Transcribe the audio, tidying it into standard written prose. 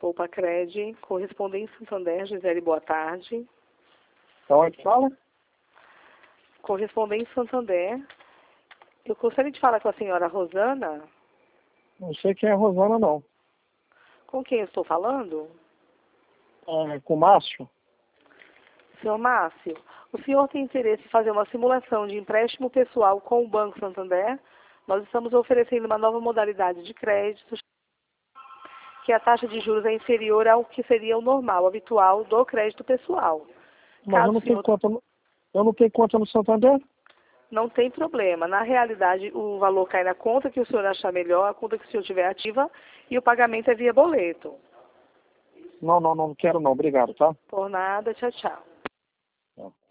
Poupa-Cred, Correspondência Santander, Gisele, boa tarde. Então, que fala? Correspondência Santander. Eu gostaria de falar com a senhora Rosana. Não sei quem é a Rosana, não. Com quem eu estou falando? Com o Márcio? Senhor Márcio, o senhor tem interesse em fazer uma simulação de empréstimo pessoal com o Banco Santander? Nós estamos oferecendo uma nova modalidade de crédito, que a taxa de juros é inferior ao que seria o normal, habitual do crédito pessoal. Mas Caso eu não o senhor... eu não tenho conta no Santander? Não tem problema. Na realidade, o valor cai na conta que o senhor achar melhor, a conta que o senhor tiver ativa, e o pagamento é via boleto. Não quero não. Obrigado, tá? Por nada, tchau, tchau.